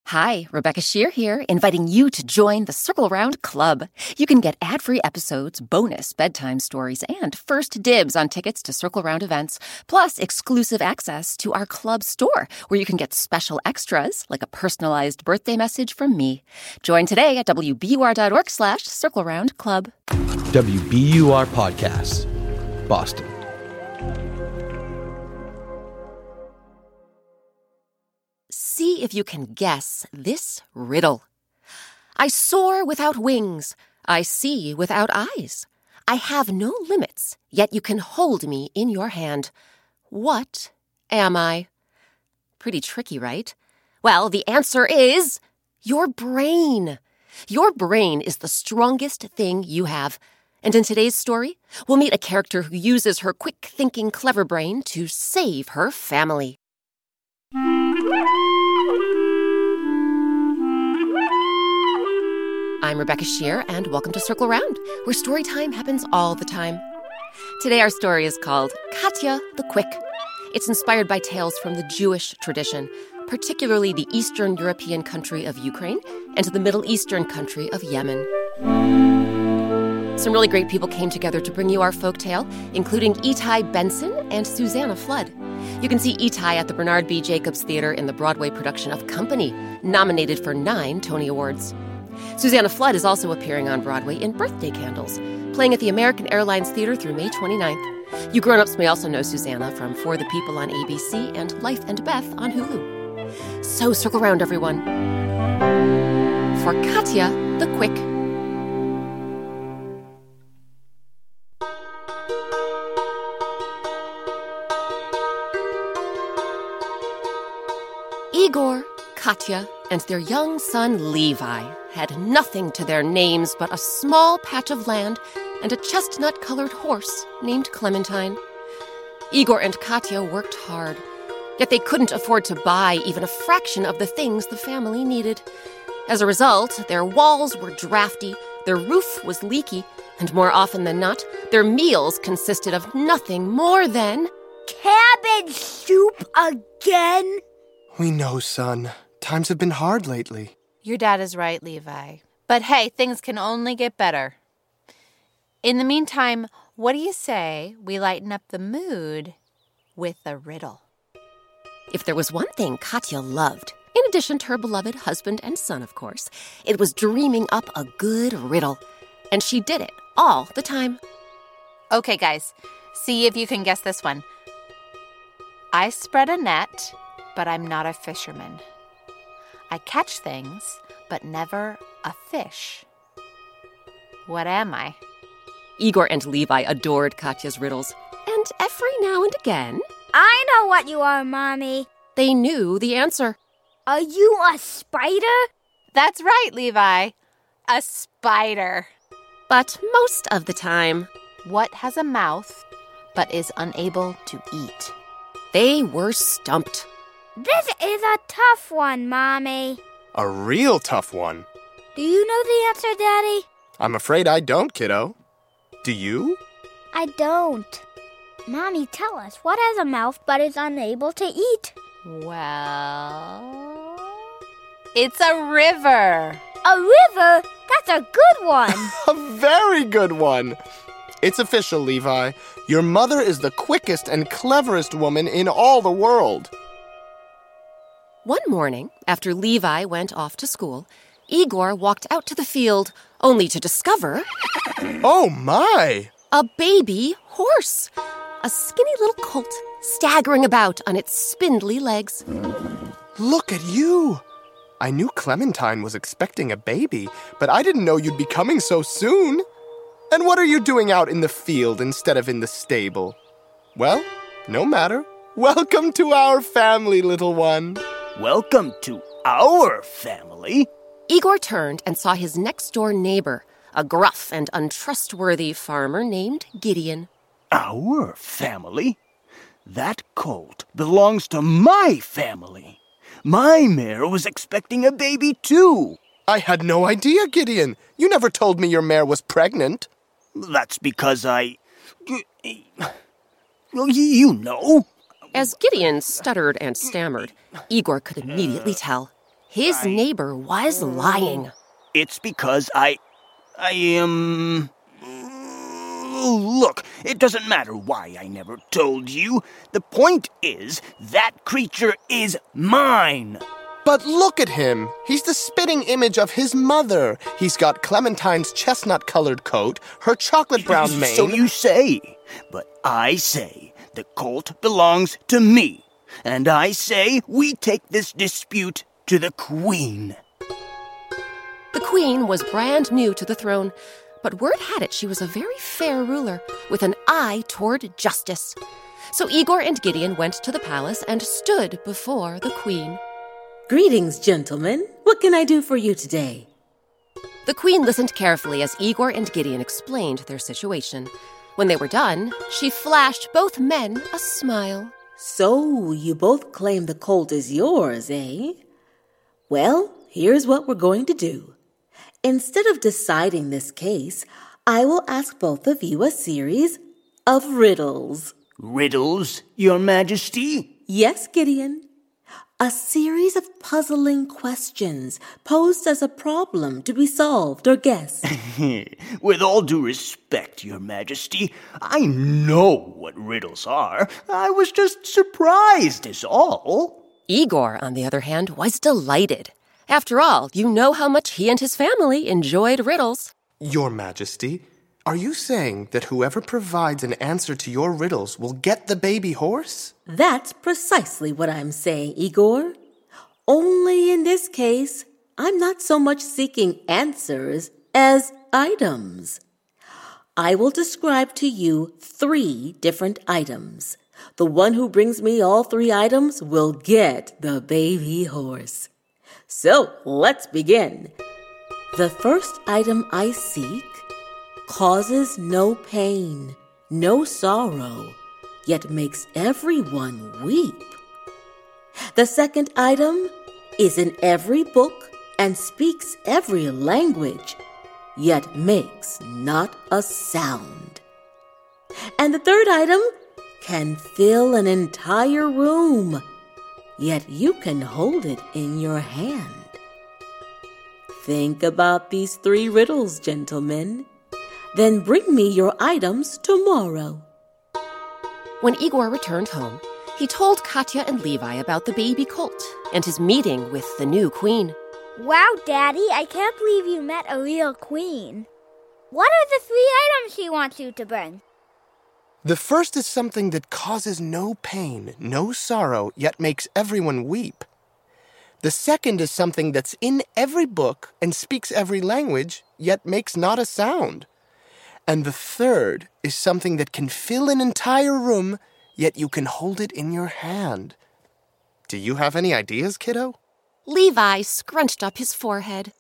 Hi, Rebecca Shear here, inviting you to join the Circle Round Club. You can get ad-free episodes, bonus bedtime stories, and first dibs on tickets to Circle Round events, plus exclusive access to our club store, where you can get special extras, like a personalized birthday message from me. Join today at wbur.org/circleroundclub. WBUR Podcasts, Boston. See if you can guess this riddle. I soar without wings. I see without eyes. I have no limits, yet you can hold me in your hand. What am I? Pretty tricky, right? Well, the answer is your brain. Your brain is the strongest thing you have. And in today's story, we'll meet a character who uses her quick-thinking, clever brain to save her family. I'm Rebecca Shear, and welcome to Circle Round, where story time happens all the time. Today our story is called Katya the Quick. It's inspired by tales from the Jewish tradition, particularly the Eastern European country of Ukraine and the Middle Eastern country of Yemen. Some really great people came together to bring you our folktale, including Itai Benson and Susanna Flood. You can see Itai at the Bernard B. Jacobs Theater in the Broadway production of Company, nominated for 9 Tony Awards. Susanna Flood is also appearing on Broadway in Birthday Candles, playing at the American Airlines Theater through May 29th. You grown-ups may also know Susanna from For the People on ABC and Life and Beth on Hulu. So circle round, everyone, for Katya the Quick. Igor, Katya, and their young son Levi had nothing to their names but a small patch of land and a chestnut-colored horse named Clementine. Igor and Katya worked hard, yet they couldn't afford to buy even a fraction of the things the family needed. As a result, their walls were drafty, their roof was leaky, and more often than not, their meals consisted of nothing more than cabbage soup again? We know, son. Times have been hard lately. Your dad is right, Levi. But hey, things can only get better. In the meantime, what do you say we lighten up the mood with a riddle? If there was one thing Katya loved, in addition to her beloved husband and son, of course, it was dreaming up a good riddle. And she did it all the time. Okay, guys, see if you can guess this one. I spread a net, but I'm not a fisherman. I catch things, but never a fish. What am I? Igor and Levi adored Katya's riddles, and every now and again, I know what you are, Mommy. they knew the answer. Are you a spider? That's right, Levi. A spider. But most of the time, What has a mouth, but is unable to eat? they were stumped. This is a tough one, Mommy. A real tough one. Do you know the answer, Daddy? I'm afraid I don't, kiddo. Do you? I don't. Mommy, tell us, what has a mouth but is unable to eat? Well, it's a river. A river? That's a good one. A very good one. It's official, Levi. Your mother is the quickest and cleverest woman in all the world. One morning, after Levi went off to school, Igor walked out to the field, only to discover Oh, my! a baby horse, a skinny little colt staggering about on its spindly legs. Look at you. I knew Clementine was expecting a baby, but I didn't know you'd be coming so soon. And what are you doing out in the field instead of in the stable? Well, no matter. Welcome to our family, little one. Welcome to our family. Igor turned and saw his next-door neighbor, a gruff and untrustworthy farmer named Gideon. Our family? That colt belongs to my family. My mare was expecting a baby, too. I had no idea, Gideon. You never told me your mare was pregnant. That's because well, you know. As Gideon stuttered and stammered, Igor could immediately tell. His neighbor was lying. It's because I am... Look, it doesn't matter why I never told you. The point is, that creature is mine. But look at him. He's the spitting image of his mother. He's got Clementine's chestnut-colored coat, her chocolate-brown mane. So you say. But I say the colt belongs to me. And I say we take this dispute to the Queen. The Queen was brand new to the throne, but word had it she was a very fair ruler with an eye toward justice. So Igor and Gideon went to the palace and stood before the Queen. Greetings, gentlemen. What can I do for you today? The Queen listened carefully as Igor and Gideon explained their situation. When they were done, she flashed both men a smile. So, you both claim the colt is yours, eh? Well, here's what we're going to do. Instead of deciding this case, I will ask both of you a series of riddles. Riddles, Your Majesty? Yes, Gideon. A series of puzzling questions posed as a problem to be solved or guessed. With all due respect, Your Majesty, I know what riddles are. I was just surprised is all. Igor, on the other hand, was delighted. After all, you know how much he and his family enjoyed riddles. Your Majesty, are you saying that whoever provides an answer to your riddles will get the baby horse? That's precisely what I'm saying, Igor. Only in this case, I'm not so much seeking answers as items. I will describe to you 3 different items. The one who brings me all 3 items will get the baby horse. So, let's begin. The first item I seek causes no pain, no sorrow, yet makes everyone weep. The second item is in every book and speaks every language, yet makes not a sound. And the third item can fill an entire room, yet you can hold it in your hand. Think about these 3 riddles, gentlemen. Then bring me your items tomorrow. When Igor returned home, he told Katya and Levi about the baby colt and his meeting with the new queen. Wow, Daddy, I can't believe you met a real queen. What are the 3 items she wants you to bring? The first is something that causes no pain, no sorrow, yet makes everyone weep. The second is something that's in every book and speaks every language, yet makes not a sound. And the third is something that can fill an entire room, yet you can hold it in your hand. Do you have any ideas, kiddo? Levi scrunched up his forehead.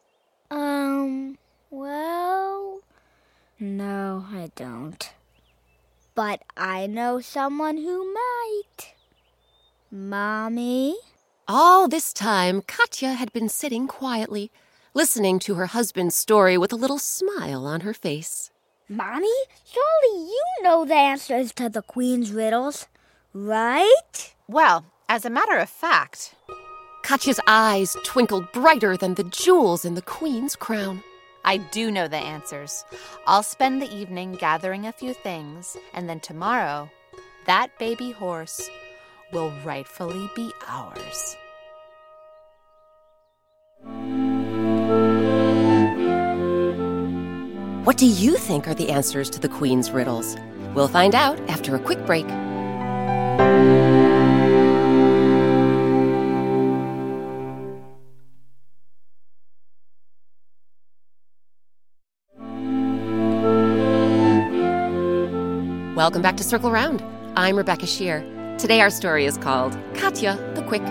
Well, no, I don't. But I know someone who might. Mommy? All this time, Katya had been sitting quietly, listening to her husband's story with a little smile on her face. Mommy, surely you know the answers to the Queen's riddles, right? Well, as a matter of fact... Katya's eyes twinkled brighter than the jewels in the Queen's crown. I do know the answers. I'll spend the evening gathering a few things, and then tomorrow, that baby horse will rightfully be ours. What do you think are the answers to the Queen's riddles? We'll find out after a quick break. Welcome back to Circle Round. I'm Rebecca Shear. Today our story is called Katya the Quick.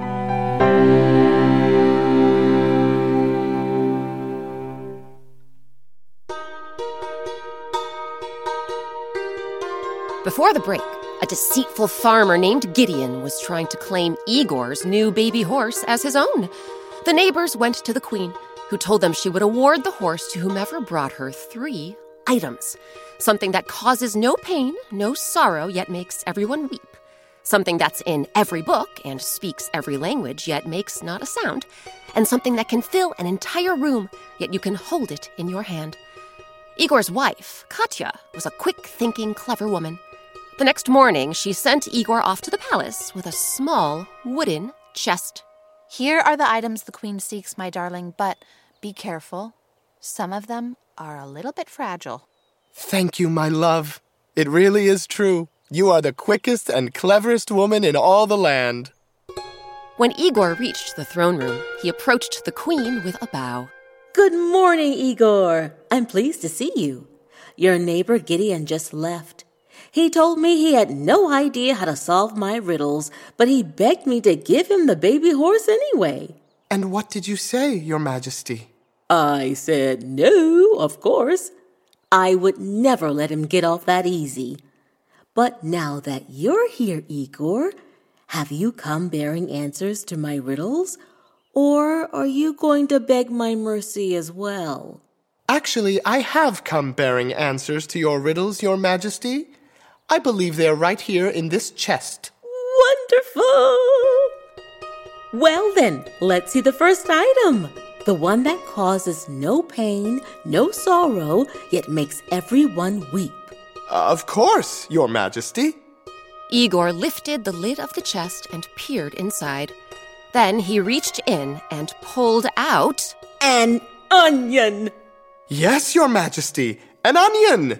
Before the break, a deceitful farmer named Gideon was trying to claim Igor's new baby horse as his own. The neighbors went to the Queen, who told them she would award the horse to whomever brought her 3 items. Something that causes no pain, no sorrow, yet makes everyone weep. something that's in every book and speaks every language yet makes not a sound, and something that can fill an entire room yet you can hold it in your hand. Igor's wife, Katya, was a quick-thinking, clever woman. The next morning, she sent Igor off to the palace with a small wooden chest. Here are the items the queen seeks, my darling, but be careful. Some of them are a little bit fragile. Thank you, my love. It really is true. You are the quickest and cleverest woman in all the land. When Igor reached the throne room, he approached the queen with a bow. Good morning, Igor. I'm pleased to see you. Your neighbor Gideon just left. He told me he had no idea how to solve my riddles, but he begged me to give him the baby horse anyway. And what did you say, Your Majesty? I said no, of course. I would never let him get off that easy. But now that you're here, Igor, have you come bearing answers to my riddles? Or are you going to beg my mercy as well? Actually, I have come bearing answers to your riddles, Your Majesty. I believe they're right here in this chest. Wonderful! Well then, let's see the first item. The one that causes no pain, no sorrow, yet makes everyone weep. Of course, Your Majesty. Igor lifted the lid of the chest and peered inside. Then he reached in and pulled out an onion. Yes, Your Majesty, an onion.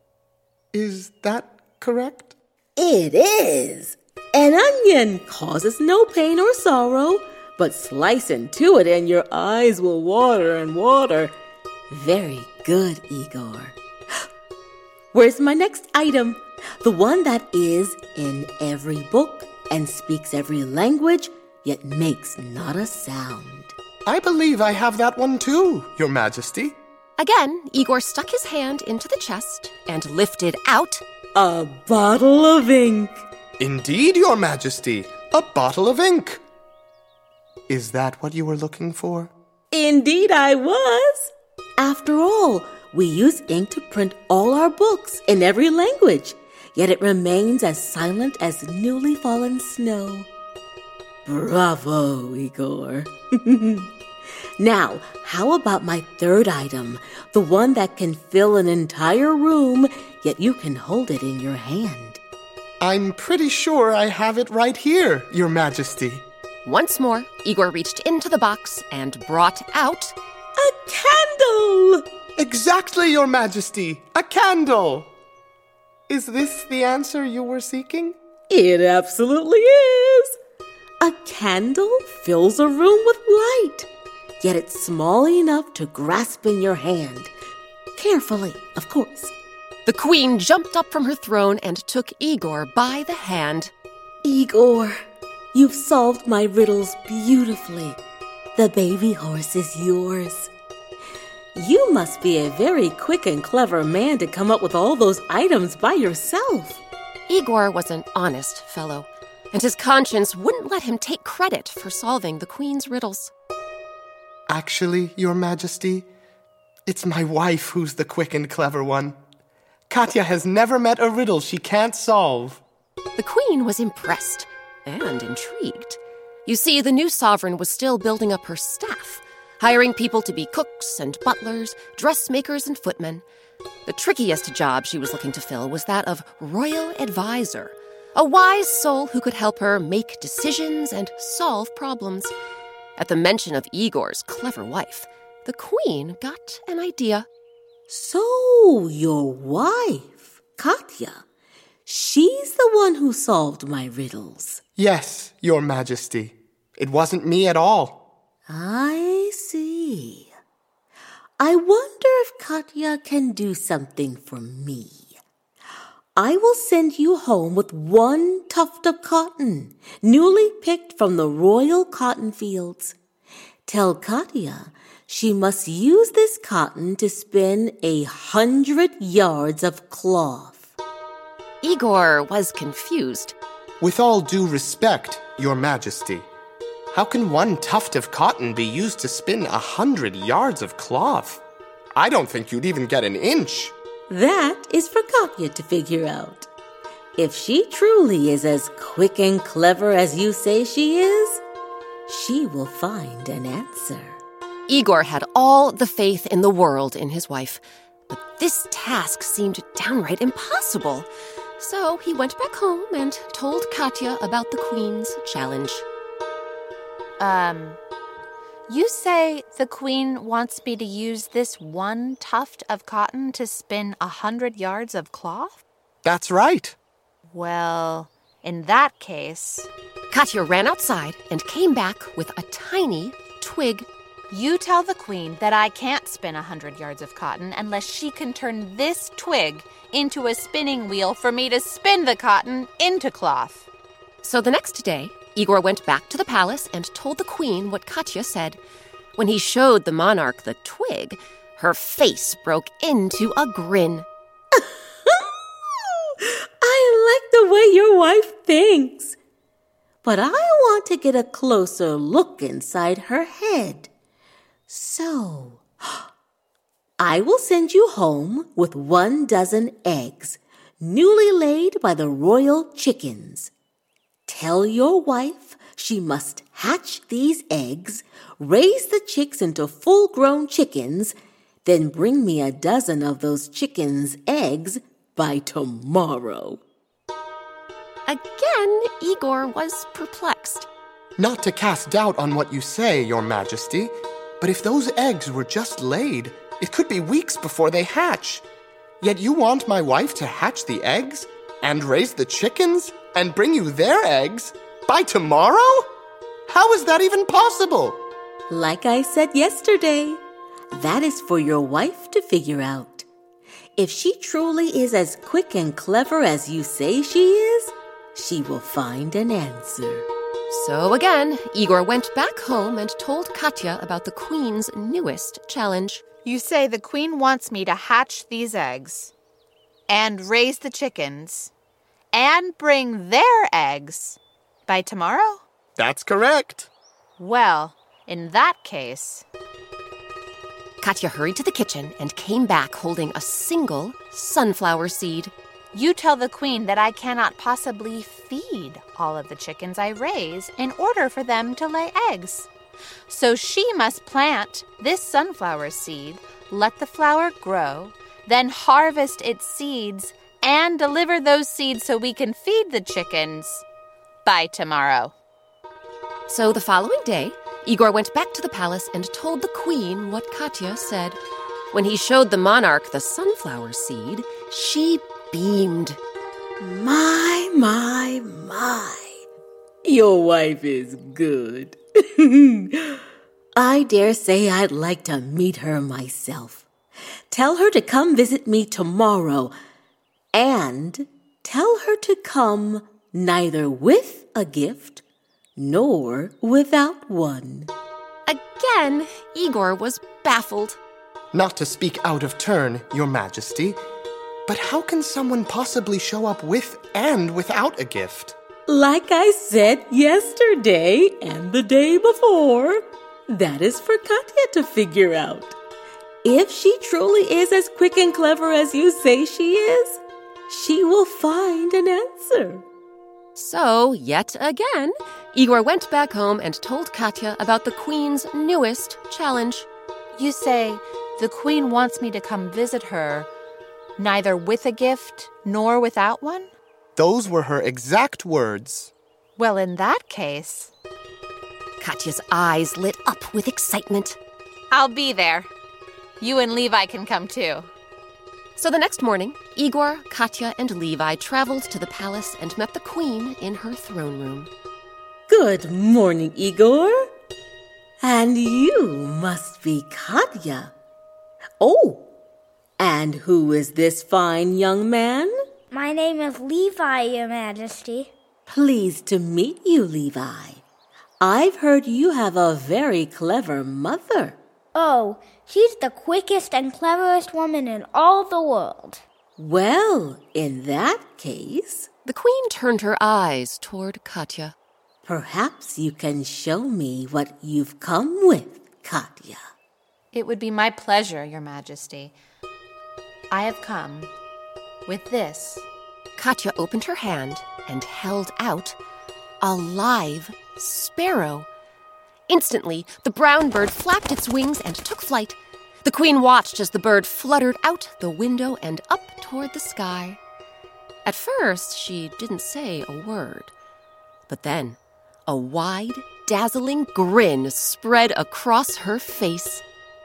Is that correct? It is. An onion causes no pain or sorrow, but slice into it and your eyes will water and water. Very good, Igor. Where's my next item? The one that is in every book and speaks every language, yet makes not a sound. I believe I have that one too, Your Majesty. Again, Igor stuck his hand into the chest and lifted out a bottle of ink. Indeed, Your Majesty, a bottle of ink. Is that what you were looking for? Indeed I was. After all, we use ink to print all our books in every language, yet it remains as silent as newly fallen snow. Bravo, Igor. Now, how about my third item, the one that can fill an entire room, yet you can hold it in your hand? I'm pretty sure I have it right here, Your Majesty. Once more, Igor reached into the box and brought out a candle! Exactly, Your Majesty, a candle. Is this the answer you were seeking? It absolutely is. A candle fills a room with light, yet it's small enough to grasp in your hand. Carefully, of course. The queen jumped up from her throne and took Igor by the hand. Igor, you've solved my riddles beautifully. The baby horse is yours. You must be a very quick and clever man to come up with all those items by yourself. Igor was an honest fellow, and his conscience wouldn't let him take credit for solving the queen's riddles. Actually, Your Majesty, it's my wife who's the quick and clever one. Katya has never met a riddle she can't solve. The queen was impressed and intrigued. You see, the new sovereign was still building up her staff, hiring people to be cooks and butlers, dressmakers and footmen. The trickiest job she was looking to fill was that of royal advisor, a wise soul who could help her make decisions and solve problems. At the mention of Igor's clever wife, the queen got an idea. So, your wife, Katya, she's the one who solved my riddles. Yes, Your Majesty. It wasn't me at all. I see. I wonder if Katya can do something for me. I will send you home with one tuft of cotton, newly picked from the royal cotton fields. Tell Katya she must use this cotton to spin 100 yards of cloth. Igor was confused. With all due respect, Your Majesty, how can one tuft of cotton be used to spin 100 yards of cloth? I don't think you'd even get an inch. That is for Katya to figure out. If she truly is as quick and clever as you say she is, she will find an answer. Igor had all the faith in the world in his wife, but this task seemed downright impossible. So he went back home and told Katya about the Queen's challenge. You say the Queen wants me to use this one tuft of cotton to spin 100 yards of cloth? That's right. Well, in that case... Katya ran outside and came back with a tiny twig. You tell the Queen that I can't spin 100 yards of cotton unless she can turn this twig into a spinning wheel for me to spin the cotton into cloth. So the next day, Igor went back to the palace and told the Queen what Katya said. When he showed the monarch the twig, her face broke into a grin. I like the way your wife thinks. But I want to get a closer look inside her head. So, I will send you home with 12 eggs, newly laid by the royal chickens. Tell your wife she must hatch these eggs, raise the chicks into full-grown chickens, then bring me 12 of those chickens' eggs by tomorrow. Again, Igor was perplexed. Not to cast doubt on what you say, Your Majesty, but if those eggs were just laid, it could be weeks before they hatch. Yet you want my wife to hatch the eggs and raise the chickens and bring you their eggs by tomorrow? How is that even possible? Like I said yesterday, that is for your wife to figure out. If she truly is as quick and clever as you say she is, she will find an answer. So again, Igor went back home and told Katya about the Queen's newest challenge. You say the Queen wants me to hatch these eggs and raise the chickens and bring their eggs by tomorrow? That's correct. Well, in that case... Katya hurried to the kitchen and came back holding a single sunflower seed. You tell the Queen that I cannot possibly feed all of the chickens I raise in order for them to lay eggs. So she must plant this sunflower seed, let the flower grow, then harvest its seeds and deliver those seeds so we can feed the chickens by tomorrow. So the following day, Igor went back to the palace and told the Queen what Katya said. When he showed the monarch the sunflower seed, she beamed. My. Your wife is good. I dare say I'd like to meet her myself. Tell her to come visit me tomorrow. And tell her to come neither with a gift nor without one. Again, Igor was baffled. Not to speak out of turn, Your Majesty, but how can someone possibly show up with and without a gift? Like I said yesterday and the day before, that is for Katya to figure out. If she truly is as quick and clever as you say she is, she will find an answer. So, yet again, Igor went back home and told Katya about the Queen's newest challenge. You say the Queen wants me to come visit her neither with a gift nor without one? Those were her exact words. Well, in that case... Katya's eyes lit up with excitement. I'll be there. You and Levi can come too. So the next morning, Igor, Katya, and Levi traveled to the palace and met the Queen in her throne room. Good morning, Igor. And you must be Katya. Oh, and who is this fine young man? My name is Levi, Your Majesty. Pleased to meet you, Levi. I've heard you have a very clever mother. Oh, she's the quickest and cleverest woman in all the world. Well, in that case... The Queen turned her eyes toward Katya. Perhaps you can show me what you've come with, Katya. It would be my pleasure, Your Majesty. I have come with this Katya opened her hand and held out a live sparrow. Instantly, the brown bird flapped its wings and took flight. The queen watched as the bird fluttered out the window and up toward the sky. At first, she didn't say a word. But then, a wide, dazzling grin spread across her face.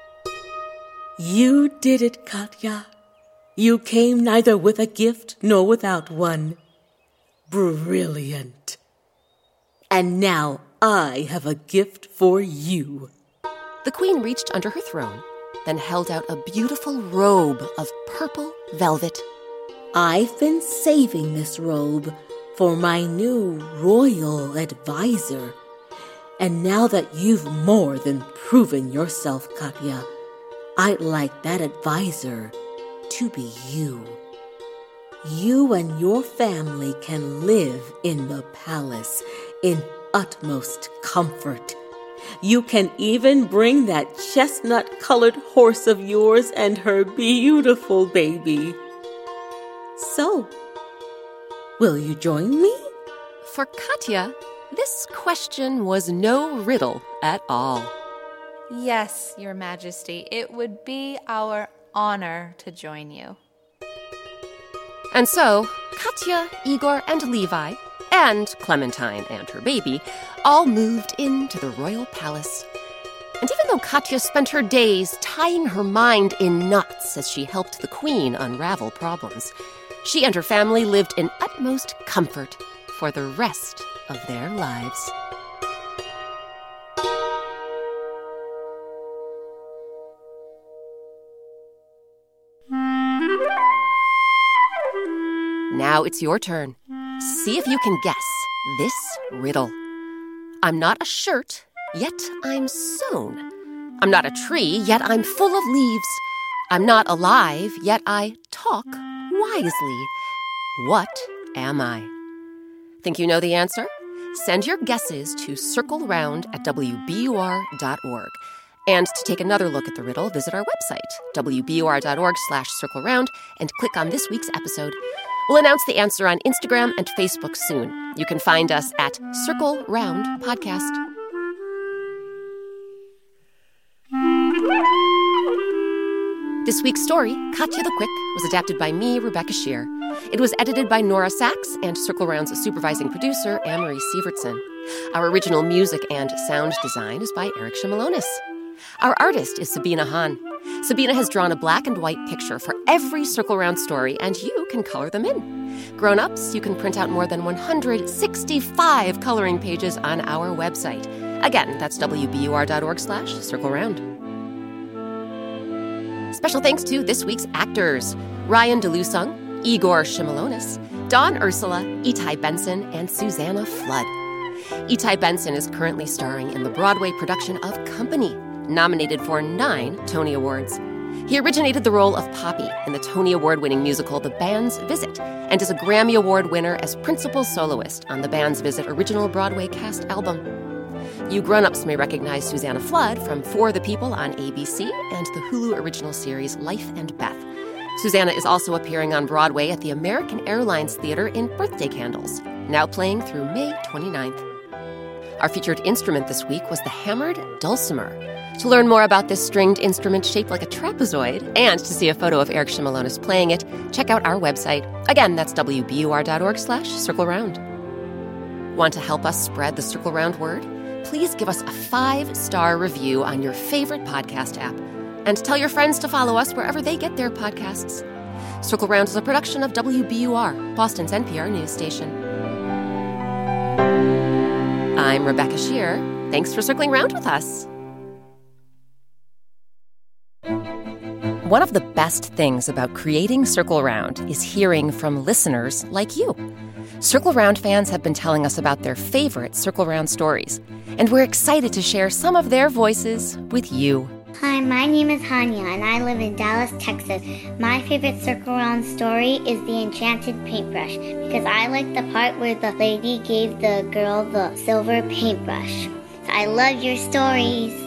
You did it, Katya. You came neither with a gift nor without one. Brilliant. And now I have a gift for you. The queen reached under her throne, then held out a beautiful robe of purple velvet. I've been saving this robe for my new royal advisor. And now that you've more than proven yourself, Katya, I'd like that advisor to be you. You and your family can live in the palace in utmost comfort. You can even bring that chestnut-colored horse of yours and her beautiful baby. So, will you join me? For Katya, this question was no riddle at all. Yes, Your Majesty, it would be our honor to join you. And so, Katya, Igor, and Levi, and Clementine and her baby, all moved into the royal palace. And even though Katya spent her days tying her mind in knots as she helped the queen unravel problems, she and her family lived in utmost comfort for the rest of their lives. Now it's your turn. See if you can guess this riddle. I'm not a shirt, yet I'm sewn. I'm not a tree, yet I'm full of leaves. I'm not alive, yet I talk wisely. What am I? Think you know the answer? Send your guesses to circleround@wbur.org. And to take another look at the riddle, visit our website, wbur.org/circleround, and click on this week's episode. We'll announce the answer on Instagram and Facebook soon. You can find us at Circle Round Podcast. This week's story, Katya the Quick, was adapted by me, Rebecca Shear. It was edited by Nora Sachs and Circle Round's supervising producer, Anne-Marie Sievertson. Our original music and sound design is by Eric Shimalonis. Our artist is Sabina Hahn. Sabina has drawn a black and white picture for every Circle Round story, and you can color them in. Grown-ups, you can print out more than 165 coloring pages on our website. Again, that's wbur.org/circleround. Special thanks to this week's actors, Ryan DeLusung, Igor Shimalonis, Dawn Ursula, Itai Benson, and Susanna Flood. Itai Benson is currently starring in the Broadway production of Company, nominated for 9 Tony Awards. He originated the role of Poppy in the Tony Award-winning musical The Band's Visit, and is a Grammy Award winner as principal soloist on The Band's Visit original Broadway cast album. You grown-ups may recognize Susanna Flood from For the People on ABC and the Hulu original series Life and Beth. Susanna is also appearing on Broadway at the American Airlines Theater in Birthday Candles, now playing through May 29th. Our featured instrument this week was the hammered dulcimer. To learn more about this stringed instrument shaped like a trapezoid, and to see a photo of Eric Shimalonis playing it, check out our website. Again, that's wbur.org/circleround. Want to help us spread the Circle Round word? Please give us a 5-star review on your favorite podcast app, and tell your friends to follow us wherever they get their podcasts. Circle Round is a production of WBUR, Boston's NPR news station. I'm Rebecca Shear. Thanks for circling round with us. One of the best things about creating Circle Round is hearing from listeners like you. Circle Round fans have been telling us about their favorite Circle Round stories, and we're excited to share some of their voices with you. Hi, my name is Hanya, and I live in Dallas, Texas. My favorite Circle Round story is The Enchanted Paintbrush, because I like the part where the lady gave the girl the silver paintbrush. I love your stories.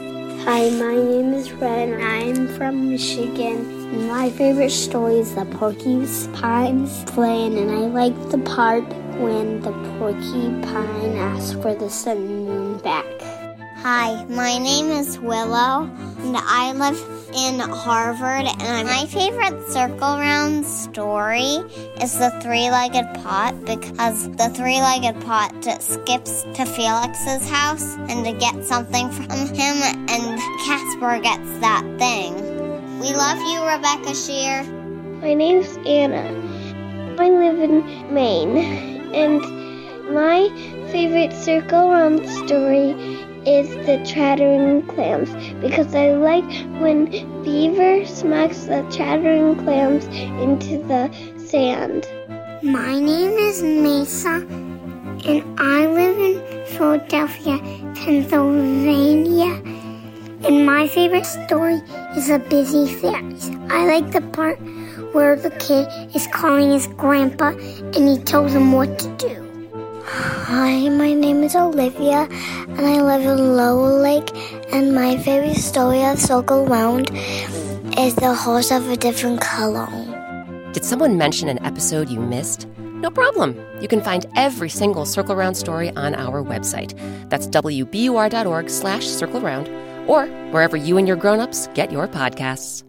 Hi, my name is Red, and I'm from Michigan. My favorite story is the porcupines playing, and I like the part when the porcupine asks for the sun and moon back. Hi, my name is Willow, and I live in Harvard, and my favorite Circle Round story is the three-legged pot, because the three-legged pot skips to Felix's house and to get something from him, and Casper gets that thing. We love you, Rebecca Shear. My name's Anna. I live in Maine, and my favorite Circle Round story is the chattering clams, because I like when Beaver smacks the chattering clams into the sand. My name is Mesa, and I live in Philadelphia, Pennsylvania. And my favorite story is The Busy Fairies. I like the part where the kid is calling his grandpa and he tells him what to do. Hi, my name is Olivia, and I live in Lower Lake, and my favorite story of Circle Round is The Horse of a Different Color. Did someone mention an episode you missed? No problem. You can find every single Circle Round story on our website. That's wbur.org/circleround, or wherever you and your grown-ups get your podcasts.